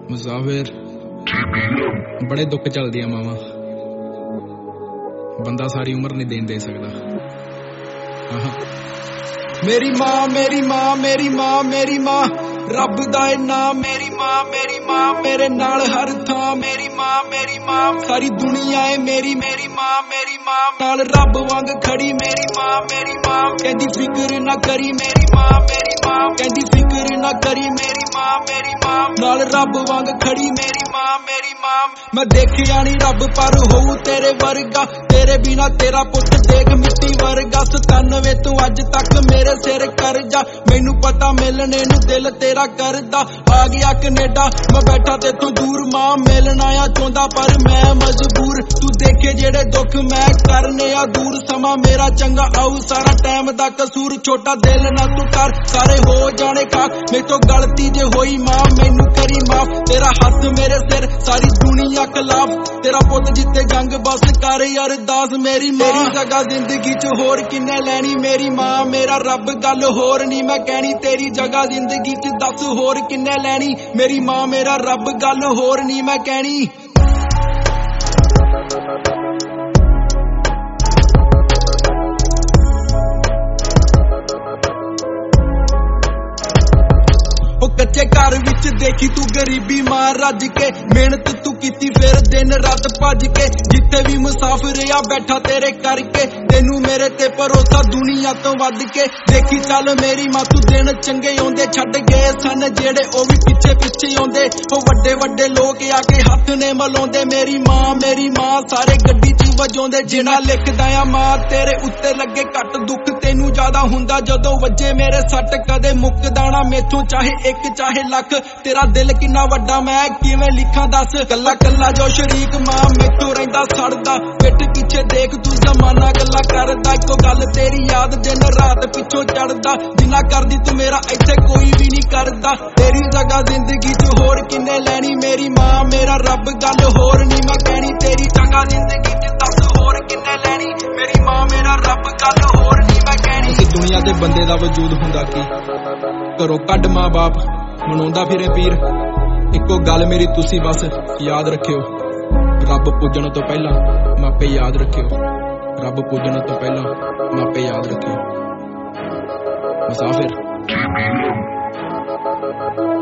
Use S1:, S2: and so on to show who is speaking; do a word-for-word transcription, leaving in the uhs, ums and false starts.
S1: मुसाफिर बड़े दुख चलदियां मावां बंदा सारी उम्र नहीं देन दे सकदा। मेरी मां मेरी मां मेरी मां मेरी मां रब दा ए नाम मेरी मां मेरी मां मेरे नाल हर थां मेरी मां मेरी मां सारी दुनिया है मेरी मेरी मां मेरी मां नाल रब वांग खड़ी मेरी मां मेरी मां कहंदी फिक्र ना करी मेरी मां मेरी मां कहंदी फिक्र ना करी मेरी मां मेरी मां नाल रब वांग खड़ी मेरी मां मेरी मां मैं देखिया नहीं रब पर होऊ तेरे वर्गा तेरे बिना तेरा पुत देख मिट्टी वर्गा सतानवे तू अज तक मेरे सिर कर जा मैनू पता मिलने नू दिल तेरा करदा आ गया कनेडा मैं बैठा ते तू दूर मां मिलना आ चाहता पर मैं मजबूर तू देखे जेड़े दुख मैं करने आ दूर समा मेरा चंगा आऊ सारा टाइम दा कसूर छोटा दिल ना तू कर सारे हो जाने खा मेरे तो गलती जे होई मां मैनू करी माफ तेरा हाथ मेरे सिर सारी दुनिया खिलाफ तेरा पुत जिते जंग बस कर यार दास मेरी मेरी जगह जिंदगी च होर किन्ने लैनी मेरी मां मेरा रब गल होर नहीं मैं कहनी तेरी जगह जिंदगी च दस होर किन्ने लैनी मेरी मां मेरा रब गल होर नहीं मैं कहनी। कच्चे घर विच देखी तू गरीबी मां रज के मेहनत तू कीती फिर दिन रात भज के जिथे भी मुसाफिर आ बैठा तेरे करके तेनू मेरे ते भरोसा दुनिया तो वध के देखी चल मेरी मां तू दिन चंगे आउंदे छड्ड गए सन जेड़े ओ भी पिछे पिछे आउंदे ओ वड्डे वड्डे लोग आके हथ ने मलाउंदे मेरी मां मेरी मां सारे गड्डी च वजाउंदे जिना लिखदा आ मां तेरे उत्ते लगे घट दुख तेनू ज्यादा हुंदा जदों वजे मेरे सट कदे मुक्कदा ना मेथों चाहे एक चाहे लख तेरा दिल किन्ना वड्डा मैं किवें लिखां दस कल्ला कल्ला जो शरीक मां मैथों रहिंदा सड़दा पिठ पिछे देख तू जमाना गल्ला करदा इको गल तेरी याद दिन रात पिछों चढ़दा जिन्ना करदी तू मेरा इत्थे कोई भी नहीं करदा तेरी जगह जिंदगी च होर किन्ने लैनी मेरी मां मेरा रब गल होर नहीं मैं कहनी तेरी जगह जिंदगी च दस होर किन्ने लैनी मेरी मां मेरा रब गल होर नहीं मैं कहनी। इस दुनिया दे बंदे दा वजूद हुंदा की घरों कढ मां बाप मनाउंदा फिरे पीर इको गल मेरी तुसी बस याद रखियो रब पूजण तो पहला मापे याद रखियो रब पूजण तो पहला मापे याद रखियो मुसाफिर।